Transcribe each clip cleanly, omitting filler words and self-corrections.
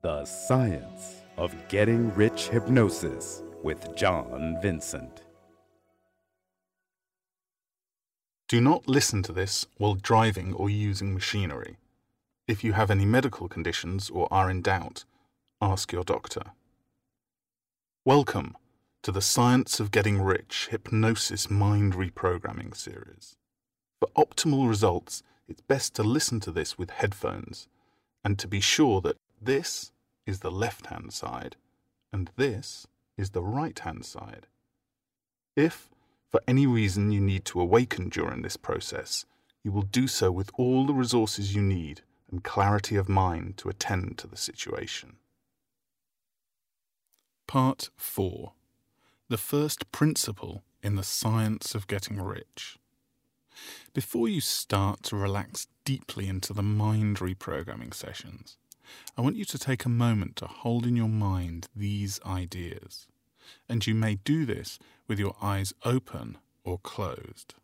The Science of Getting Rich Hypnosis with John Vincent. Do not listen to this while driving or using machinery. If you have any medical conditions or are in doubt, ask your doctor. Welcome to the Science of Getting Rich Hypnosis Mind Reprogramming series. For optimal results, it's best to listen to this with headphones and to be sure that this is the left-hand side and this is the right-hand side. If, for any reason, you need to awaken during this process, you will do so with all the resources you need and clarity of mind to attend to the situation. Part 4. The first principle in the science of getting rich. Before you start to relax deeply into the mind reprogramming sessions, I want you to take a moment to hold in your mind these ideas, and you may do this with your eyes open or closed.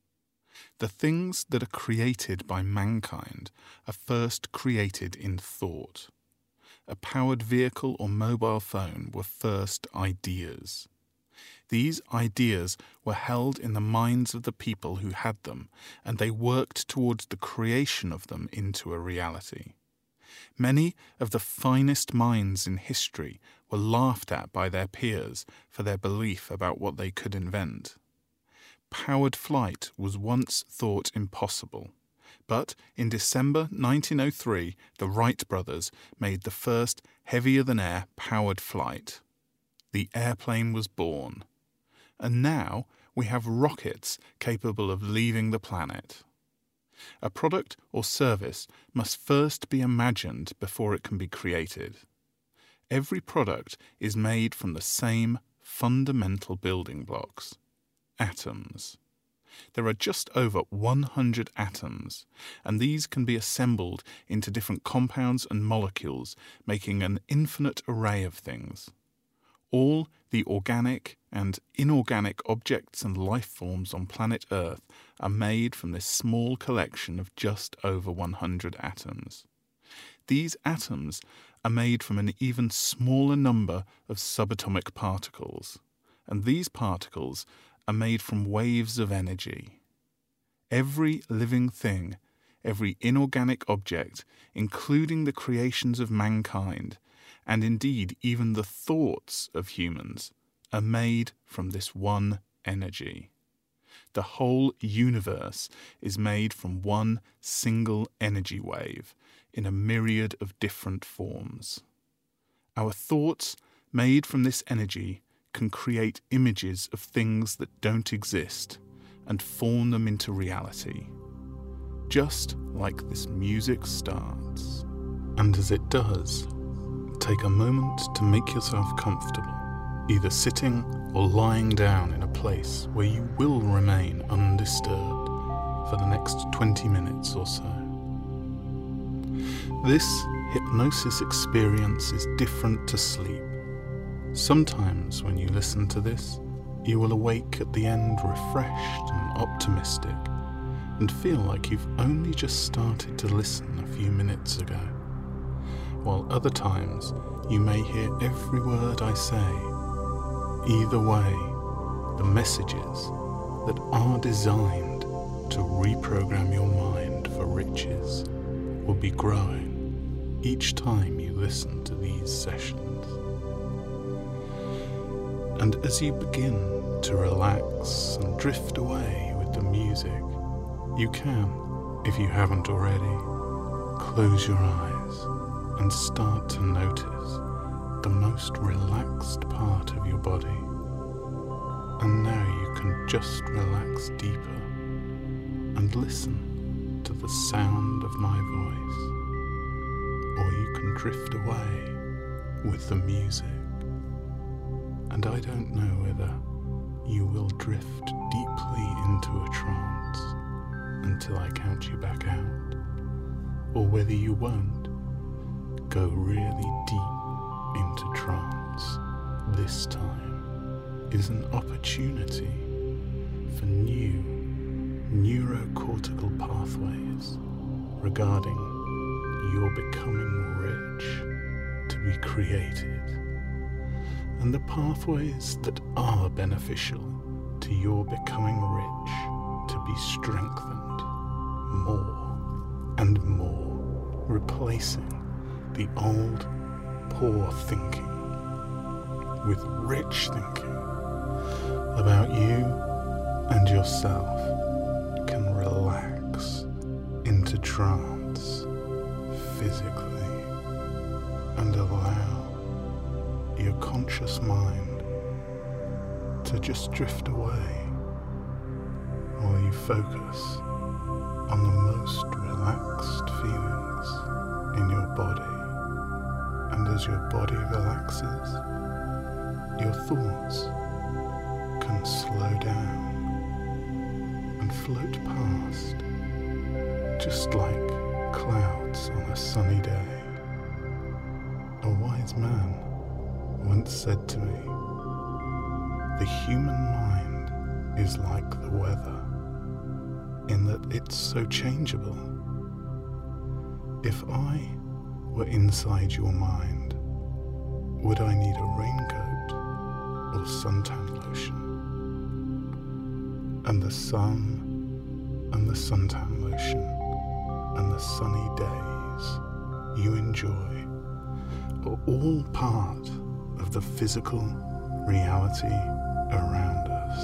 The things that are created by mankind are first created in thought. A powered vehicle or mobile phone were first ideas. These ideas were held in the minds of the people who had them, and they worked towards the creation of them into a reality. Many of the finest minds in history were laughed at by their peers for their belief about what they could invent. Powered flight was once thought impossible, but in December 1903, the Wright brothers made the first heavier-than-air powered flight. The airplane was born. And now we have rockets capable of leaving the planet. A product or service must first be imagined before it can be created. Every product is made from the same fundamental building blocks: atoms. There are just over 100 atoms, and these can be assembled into different compounds and molecules, making an infinite array of things. All the organic and inorganic objects and life forms on planet Earth are made from this small collection of just over 100 atoms. These atoms are made from an even smaller number of subatomic particles, and these particles are made from waves of energy. Every living thing, every inorganic object, including the creations of mankind, and indeed even the thoughts of humans, are made from this one energy. The whole universe is made from one single energy wave in a myriad of different forms. Our thoughts, made from this energy, can create images of things that don't exist and form them into reality, just like this music starts. And as it does, take a moment to make yourself comfortable, either sitting or lying down in a place where you will remain undisturbed for the next 20 minutes or so. This hypnosis experience is different to sleep. Sometimes when you listen to this, you will awake at the end refreshed and optimistic and feel like you've only just started to listen a few minutes ago. While other times you may hear every word I say. Either way, the messages that are designed to reprogram your mind for riches will be growing each time you listen to these sessions. And as you begin to relax and drift away with the music, you can, if you haven't already, close your eyes and start to notice the most relaxed part of your body. And now you can just relax deeper and listen to the sound of my voice, or you can drift away with the music. And I don't know whether you will drift deeply into a trance until I count you back out, or whether you won't go really deep into trance. This time is an opportunity for new neurocortical pathways regarding your becoming rich to be created, and the pathways that are beneficial to your becoming rich to be strengthened more and more, replacing the old poor thinking with rich thinking about you and yourself can relax into trance physically and allow your conscious mind to just drift away while you focus on the most relaxed feelings in your body. And as your body relaxes, your thoughts can slow down and float past, just like clouds on a sunny day. A wise man once said to me, "The human mind is like the weather, in that it's so changeable. If I were inside your mind, would I need a raincoat or suntan lotion? And the sun and the suntan lotion and the sunny days you enjoy are all part of the physical reality around us.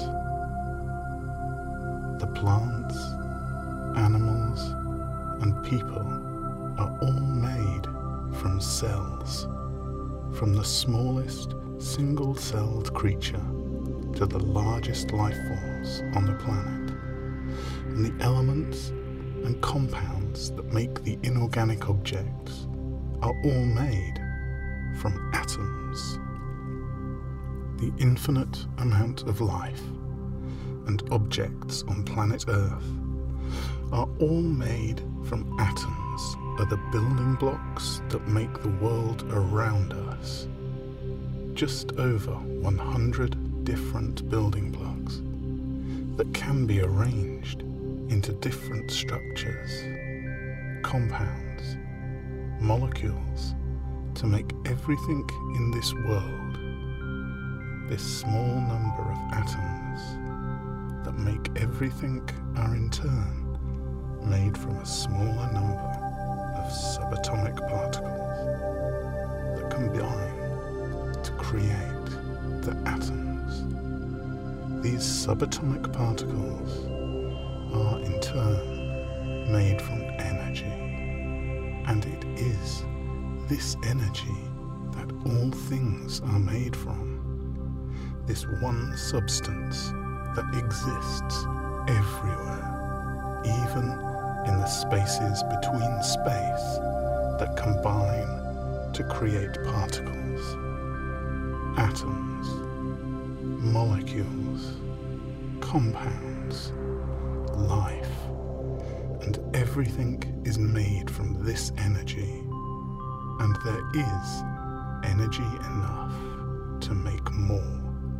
The plants, animals, and people are all made from cells, from the smallest single-celled creature to the largest life forms on the planet. And the elements and compounds that make the inorganic objects are all made from atoms. The infinite amount of life and objects on planet Earth are all made from atoms, are the building blocks that make the world around us. Just over 100 different building blocks that can be arranged into different structures, compounds, molecules, to make everything in this world. This small number of atoms that make everything are in turn made from a smaller number of subatomic particles that combine to create the atoms. These subatomic particles are in turn made from energy, and it is this energy that all things are made from. This one substance that exists everywhere, even in the spaces between space that combine to create particles, atoms, molecules, compounds, life, and everything is made from this energy, and there is energy enough to make more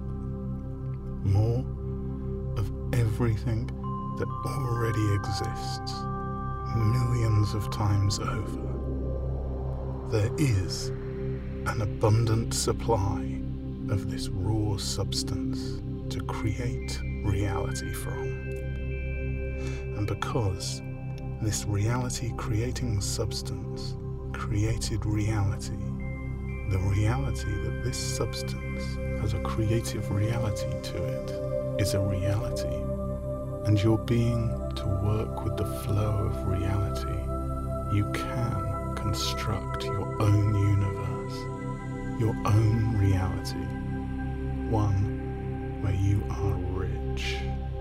of everything that already exists millions of times over. There is an abundant supply of this raw substance to create reality from. And because this reality creating substance created reality, the reality that this substance has a creative reality to it is a reality, and your being to work with the flow of reality, you can construct your own universe, your own reality, one where you are rich.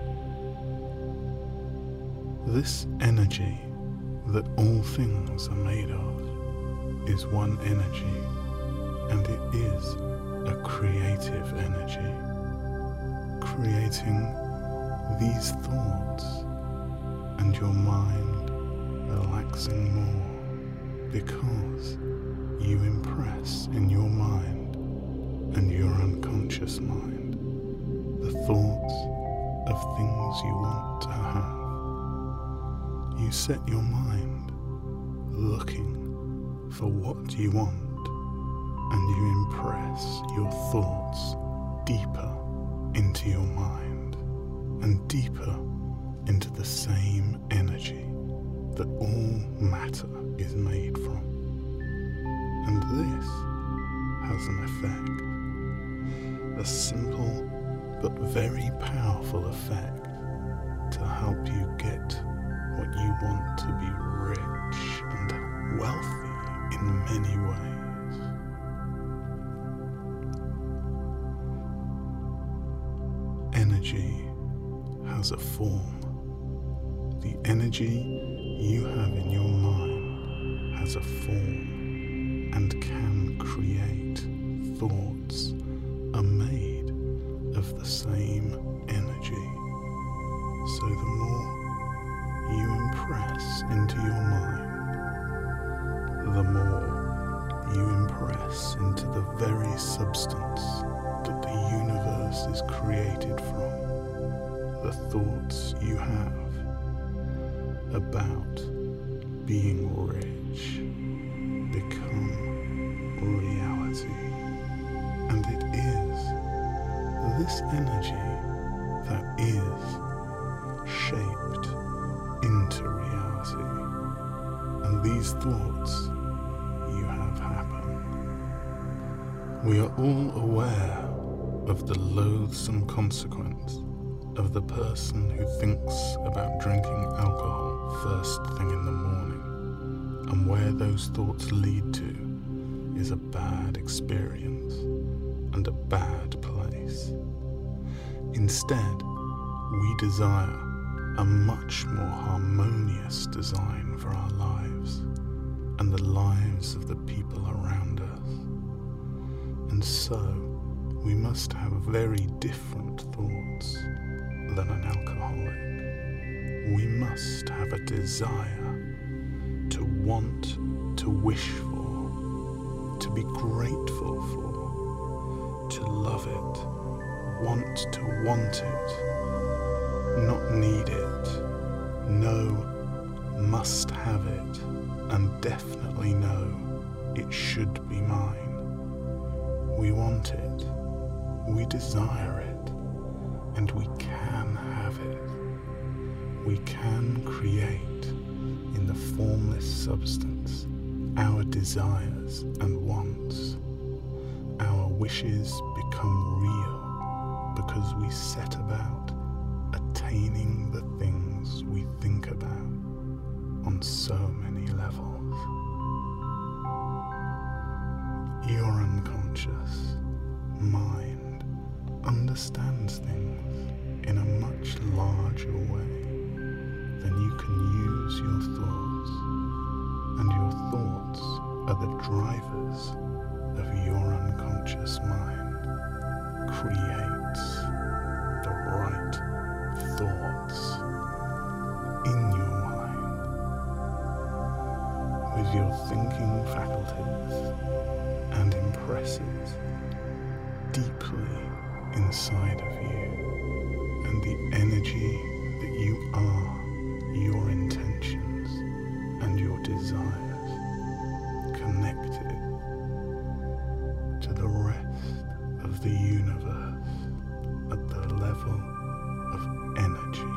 This energy that all things are made of is one energy, and it is a creative energy, creating these thoughts and your mind relaxing more because you impress in your mind and your unconscious mind the thoughts of things you want to have. You set your mind looking for what you want, and you impress your thoughts deeper into your mind and deeper into the same energy that all matter is made from. And this has an effect, a simple but very powerful effect to help you get what you want to be rich and wealthy in many ways. Energy has a form. The energy you have in your mind has a form and can create thoughts are made of the same energy. So the more you impress into your mind, the more you impress into the very substance that the universe is created from. The thoughts you have about being rich become reality. And it is this energy that is shaped into reality. And these thoughts you have happen. We are all aware of the loathsome consequence of the person who thinks about drinking alcohol first thing in the morning, and where those thoughts lead to is a bad experience and a bad place. Instead, we desire a much more harmonious design for our lives and the lives of the people around us. And so, we must have very different thoughts than an alcoholic. We must have a desire to want, to wish for, to be grateful for, to love it, want to want it, not need it, know, must have it, and definitely know it should be mine. We want it, we desire it, and we can have it. We can create in the formless substance our desires and wants. Our wishes become real because we set about attaining the things we think about on so many levels. Your unconscious mind understands things in a much larger way than you can use your thoughts, and your thoughts are the drivers of your unconscious mind. Creates the right thoughts in your mind with your thinking faculties and impresses deeply inside of you, and the energy that you are, your intentions and your desires connected to the rest of the universe at the level of energy.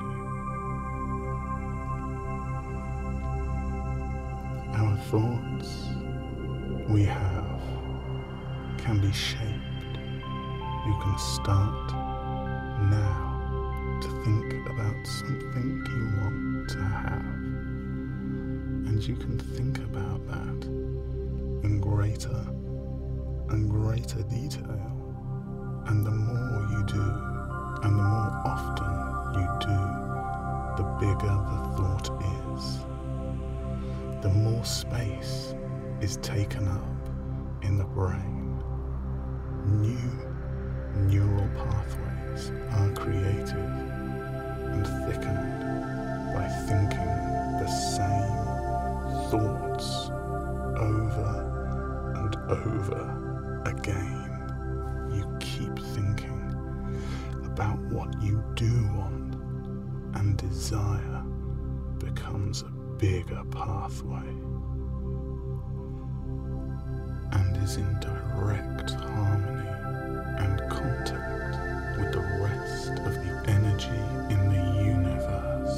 Our thoughts we have can be shaped. You can start now to think about something you want to have, and you can think about that in greater and greater detail, and the more you do and the more often you do, the bigger the thought is. The more space is taken up in the brain. New neural pathways are created and thickened by thinking the same thoughts over and over again. You keep thinking about what you do want, and desire becomes a bigger pathway and is in direct direct harmony and contact with the rest of the energy in the universe.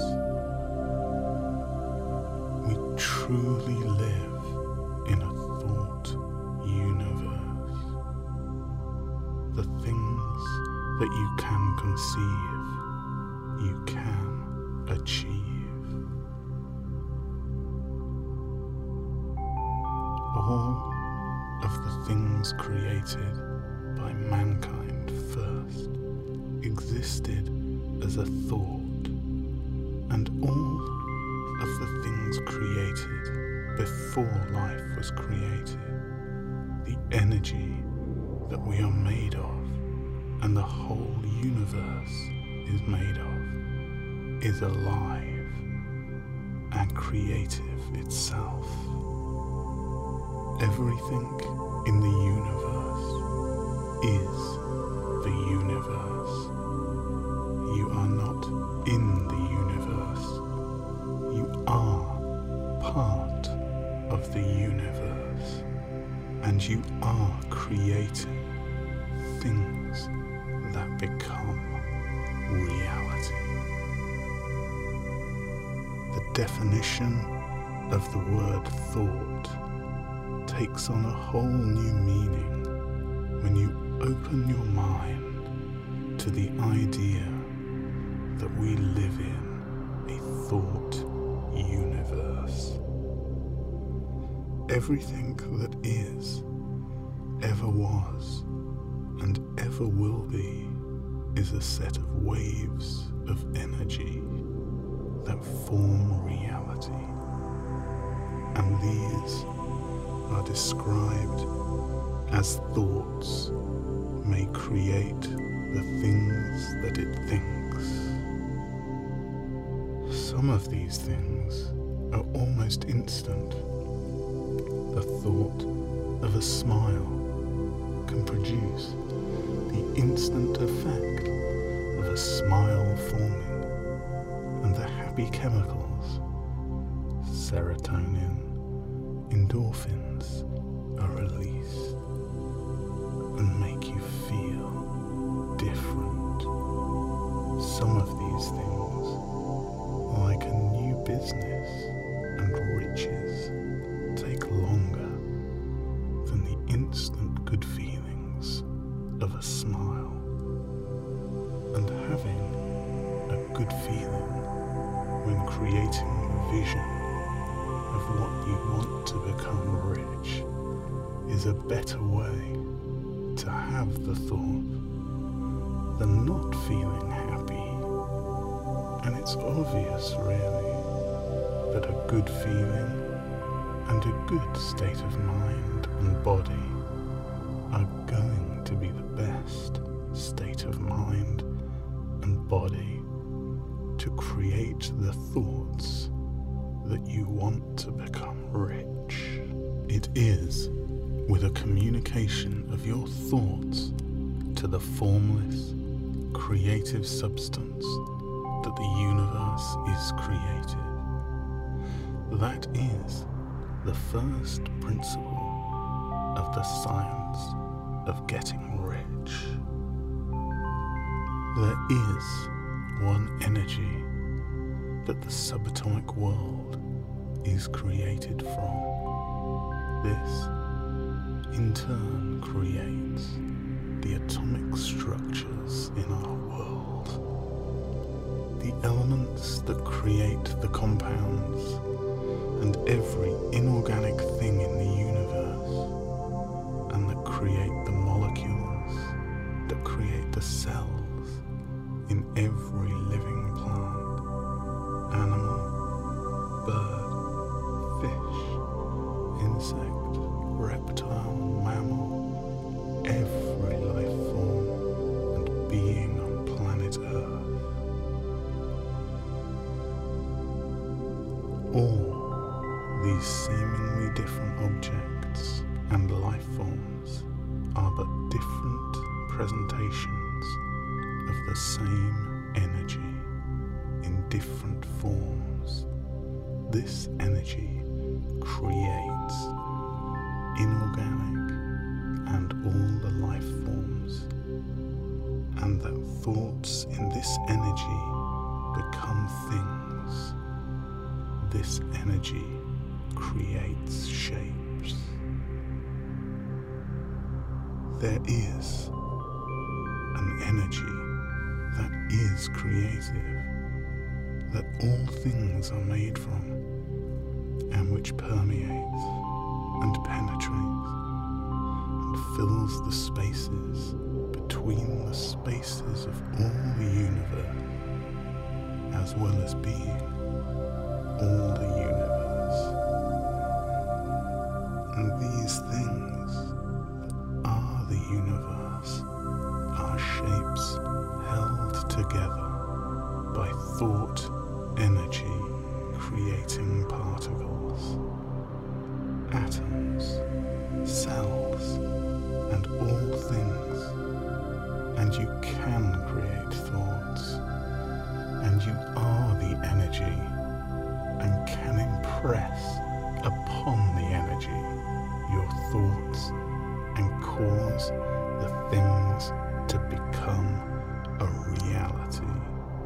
We truly live in a thought universe. The things that you can conceive, you can achieve. All of the things created by mankind first existed as a thought, and all of the things created before life was created, the energy that we are made of and the whole universe is made of, is alive and creative itself. Everything in the universe is the universe. You are not in the universe. You are part of the universe, and you are creating things that become reality. The definition of the word thought takes on a whole new meaning when you open your mind to the idea that we live in a thought universe. Everything that is, ever was, and ever will be is a set of waves of energy that form reality, and these are described as thoughts may create the things that it thinks. Some of these things are almost instant. The thought of a smile can produce the instant effect of a smile forming, and the happy chemicals, serotonin, endorphins, are released and make you feel different. Some of these things, like a new business and riches, take longer than the instant good feelings of a smile. And having a good feeling when creating a vision of what you want to become rich is a better way to have the thought than not feeling happy. And it's obvious, really, that a good feeling and a good state of mind and body are going to be the best state of mind and body to create the thoughts that you want to become rich. It is with a communication of your thoughts to the formless, creative substance that the universe is created. That is the first principle of the science of getting rich. There is one energy that the subatomic world is created from. This, in turn, creates the atomic structures in our world. The elements that create the compounds and every inorganic thing in the universe, and that create the molecules, that create the cells in every living plant, animal, bird, fish, insect, reptile, mammal, every life form and being on planet Earth. All these seemingly different objects and life forms are but different presentations of the same energy in different forms. This energy creates inorganic and and that thoughts in this energy become things. This energy creates shapes. There is an energy that is creative, that all things are made from, and which permeates and penetrates and fills the spaces between the spaces of all the universe, as well as being all the universe. And these things that are the universe are shapes held together by thought energy creating particles, atoms, cells, and all things. And you can create thoughts, and you are the energy, and can impress upon the energy your thoughts and cause the things to become a reality.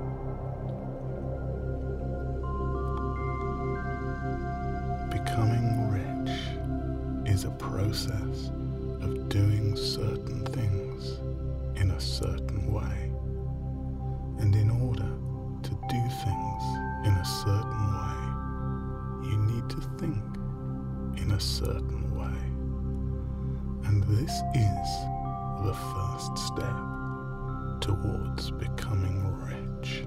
Becoming rich is a process of doing certain things in a certain way. And in order to do things in a certain way, you need to think in a certain way. And this is the first step towards becoming rich.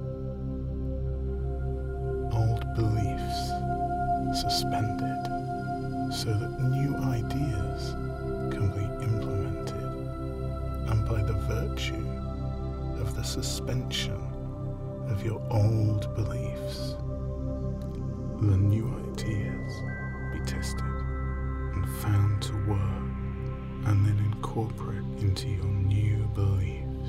Old beliefs suspended so that new ideas can be implemented, and by the virtue of the suspension of your old beliefs, the new ideas be tested and found to work, and then incorporate into your new beliefs.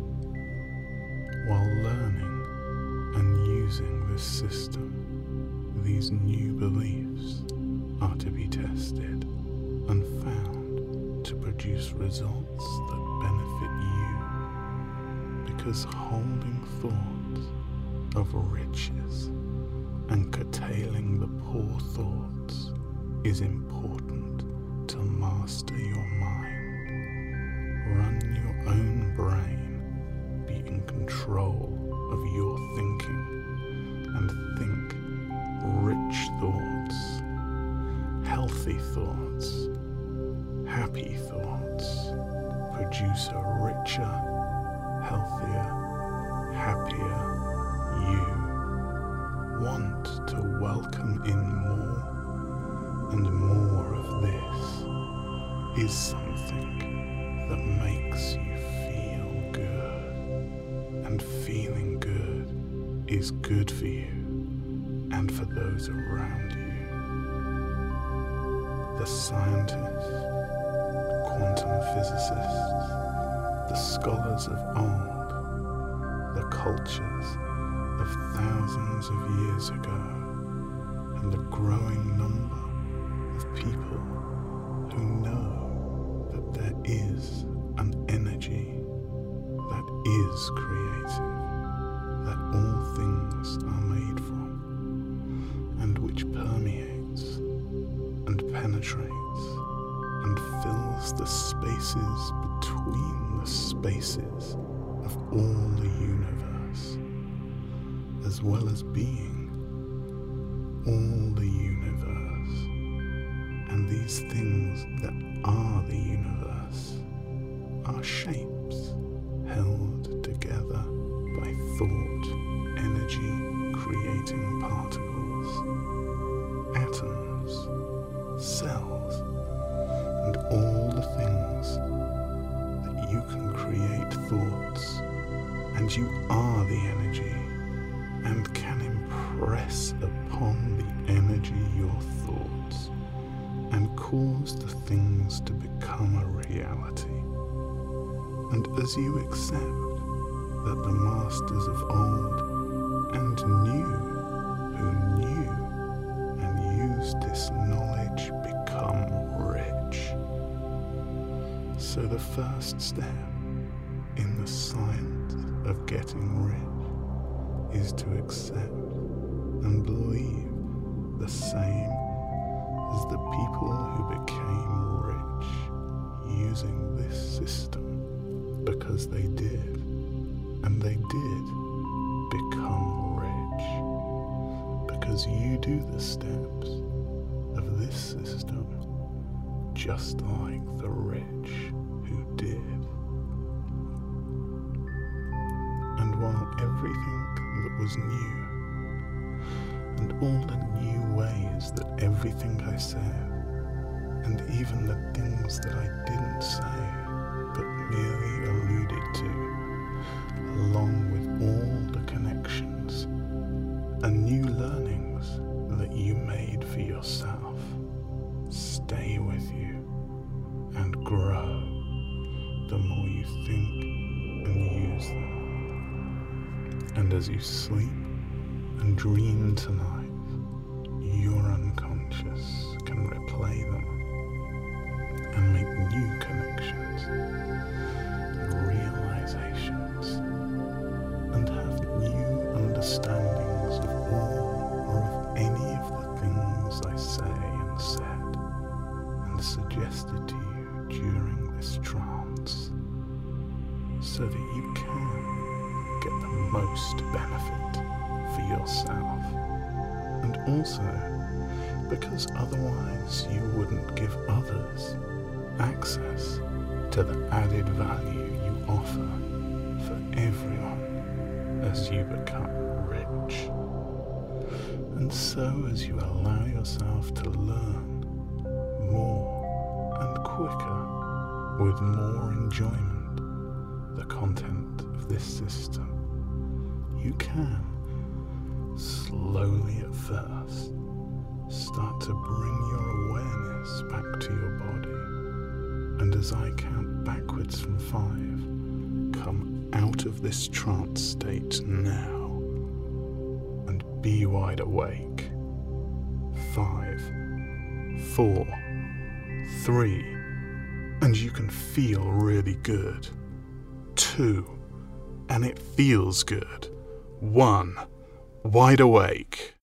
While learning and using this system, these new beliefs are to be tested and found to produce results that benefit you, because holding thoughts of riches and curtailing the poor thoughts is important to master your mind. Run your own brain, be in control of your thinking, and think rich thoughts, healthy thoughts, happy thoughts produce a richer, healthier, happier you. Want to welcome in more and more of this is something that makes you feel good, and feeling good is good for you and for those around you. The scientists, quantum physicists, the scholars of old, the cultures of thousands of years ago, and the growing number of people who know that there is an energy that is creative, that all things are made from, and which permeates and penetrates and fills the spaces between the spaces of all the universe, as well as being all the universe. And these things that are the universe are shapes held together by thought, energy, creating particles, atoms, cells, and all the things that you can create thoughts, and you are the energy, and can impress upon the energy your thoughts, and cause the things to become a reality. And as you accept that the masters of old and new, who knew and used this knowledge, become rich. So the first step in the the science of getting rich is to accept and believe the same as the people who became rich using this system because they did, and they did become rich because you do the steps of this system just like the rich who did. And while everything that was new, and all the new ways that everything I said, and even the things that I didn't say, but merely alluded to, along with all the connections and new learnings that you made for yourself, stay with you and grow the more you think and use them. And as you sleep and dream tonight, your unconscious can replay them and make new connections and realizations and have new understandings of all or of any of the things I say and said and suggested to you during this trance, so that you can get the most benefit for yourself, and also because otherwise you wouldn't give others access to the added value you offer for everyone as you become rich. And so as you allow yourself to learn more and quicker with more enjoyment the content of this system, you can, slowly at first, start to bring your awareness back to your body, and as I count backwards from 5, come out of this trance state now and be wide awake. 5, 4, 3, and you can feel really good. 2, and it feels good. 1, wide awake.